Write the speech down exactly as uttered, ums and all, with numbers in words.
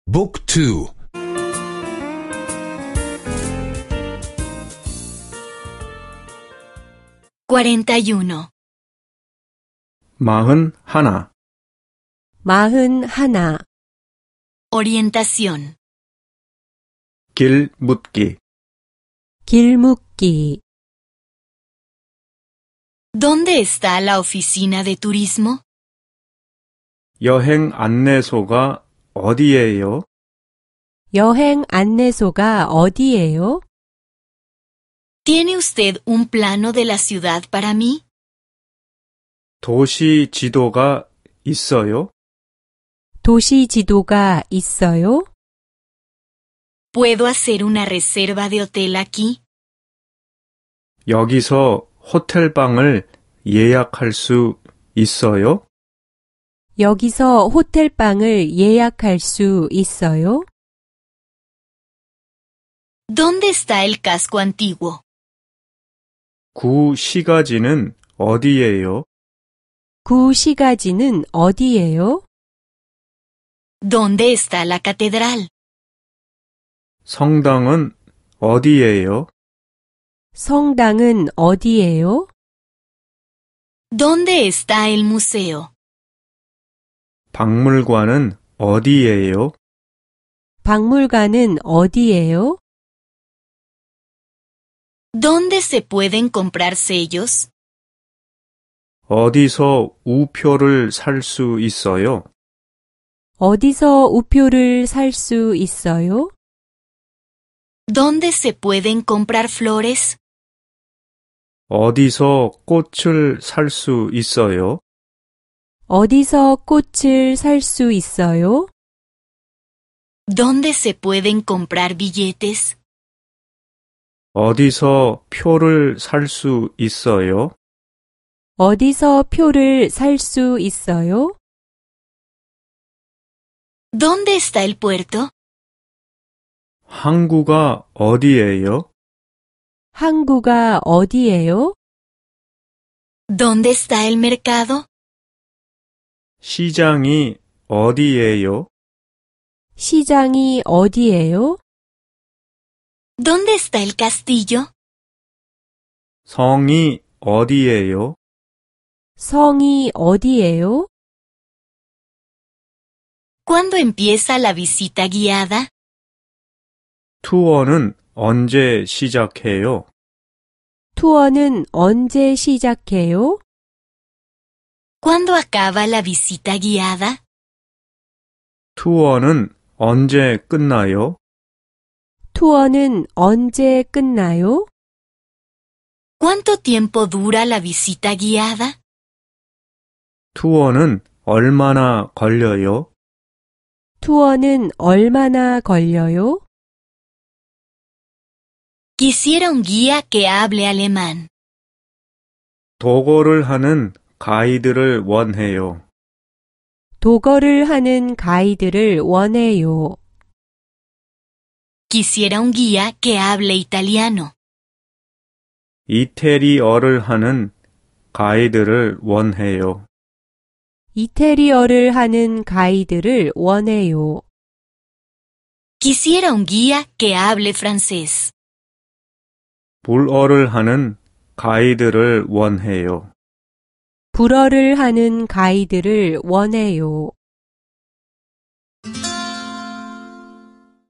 Book two. cuarenta y uno. 마흔 하나. 마흔 하나. Orientación. 길 묻기. 길 묻기. ¿Dónde está la oficina de turismo? 여행 안내소가 어디예요? 여행 안내소가 어디예요? ¿Tiene usted un plano de la ciudad para mí? 도시 지도가 있어요? 도시 지도가 있어요? ¿Puedo hacer una reserva de hotel aquí? 여기서 호텔방을 예약할 수 있어요? 여기서 호텔방을 예약할 수 있어요? ¿Dónde está el casco antiguo? 구시가지는 어디예요? 구시가지는 어디예요? ¿Dónde está la catedral? 성당은 어디예요? 성당은 어디예요? ¿Dónde está el museo? 박물관은 어디예요? 박물관은 어디예요? ¿Dónde se pueden comprar sellos? 어디서 우표를 살 수 있어요? 어디서 우표를 살 수 있어요? ¿Dónde se pueden comprar flores? 어디서 꽃을 살 수 있어요? 어디서 꽃을 살 수 있어요? ¿Dónde se pueden comprar billetes? 어디서 표를 살 수 있어요? 어디서 표를 살 수 있어요? ¿Dónde está el puerto? 항구가 어디예요? 항구가 어디예요? ¿Dónde está el mercado? 시장이 어디예요? 시장이 어디예요? ¿Dónde está el castillo? 성이 어디예요? 성이 어디예요? ¿Cuándo empieza la visita guiada? 투어는 언제 시작해요? 투어는 언제 시작해요? ¿Cuándo acaba la visita guiada? 투어는 언제 끝나요? 투어는 언제 끝나요? ¿Cuánto tiempo dura la visita guiada? 투어는 얼마나 걸려요? 투어는 얼마나 걸려요? Quisiera un guía que hable alemán. 도거를 하는 가이드를 원해요. 도거를 하는 가이드를 원해요. Quisiera un guía que hable italiano. 이태리어를 하는 가이드를 원해요. 이태리어를 하는 가이드를 원해요. Quisiera un guía que hable francés. 불어를 하는 가이드를 원해요. 불어를 하는 가이드를 원해요.